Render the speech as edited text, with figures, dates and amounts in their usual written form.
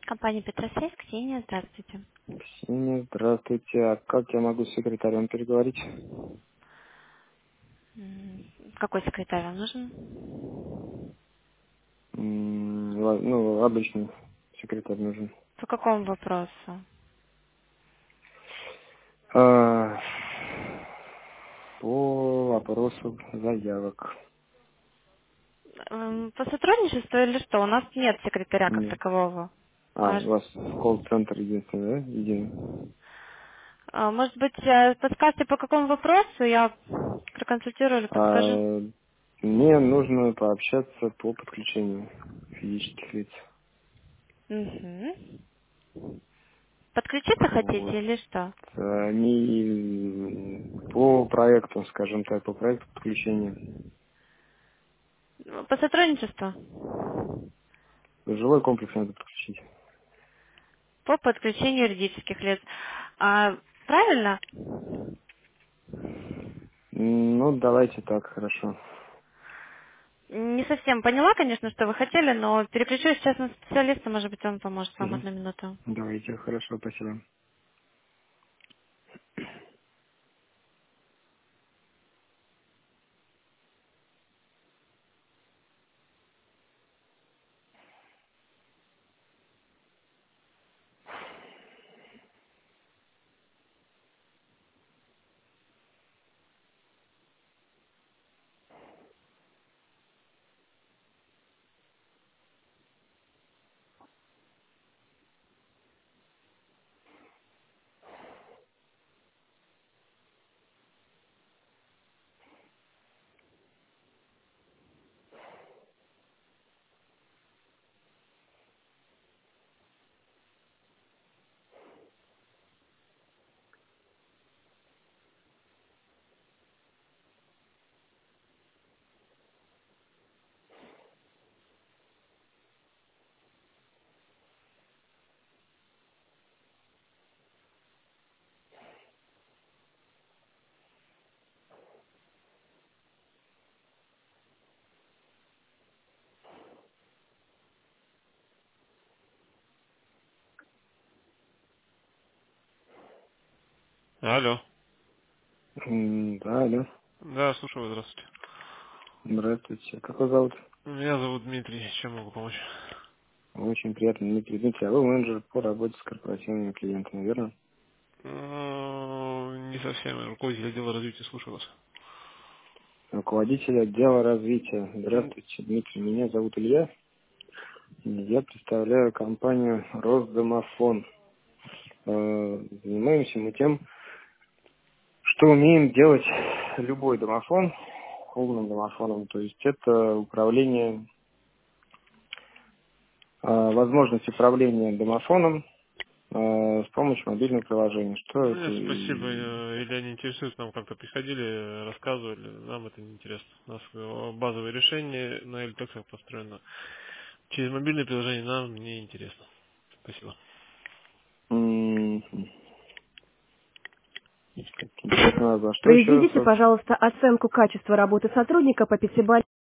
Компания Петросвязь, Ксения, здравствуйте. Ксения, здравствуйте. А как я могу с секретарем переговорить? Какой секретарь вам нужен? Ну, обычный секретарь нужен. По какому вопросу? А, по вопросу заявок. По сотрудничеству или что? У нас нет секретаря как Нет. такового. А, у вас колл-центр единственный, да? Единый. Может быть, подскажете, по какому вопросу? Я проконсультирую или подскажу. А, мне нужно пообщаться по подключению физических лиц. Угу. Подключиться Вот. хотите или что? Они по проекту, скажем так, по проекту подключения. По сотрудничеству? Жилой комплекс надо подключить. По подключению юридических лиц. Правильно? Ну, давайте так, хорошо. Не совсем поняла, конечно, что вы хотели, но переключу сейчас на специалиста, может быть, он поможет вам Мгм. одну минуту. Давайте, хорошо, спасибо. Алло. Да, алло. Да, слушаю, вас, здравствуйте. Здравствуйте. Как вас зовут? Меня зовут Дмитрий. Чем могу помочь? Очень приятно, Дмитрий. Дмитрий, а вы менеджер по работе с корпоративными клиентами, верно? Не совсем. Руководитель отдела развития, слушаю вас. Руководитель отдела развития. М, Здравствуйте, Дмитрий. Меня зовут Илья. Я представляю компанию Росдомофон. Занимаемся мы тем, что умеем делать любой домофон умным домофоном. То есть это управление, возможность управления домофоном с помощью мобильного приложения. Что это? Нет, спасибо. Илья не интересует. Нам как-то приходили, рассказывали. Нам это не интересно. У нас базовое решение на LTX построено. Через мобильное приложение нам не интересно. Спасибо. М, Интересно, а за что еще раз? Произведите, пожалуйста, оценку качества работы сотрудника по пятибалльной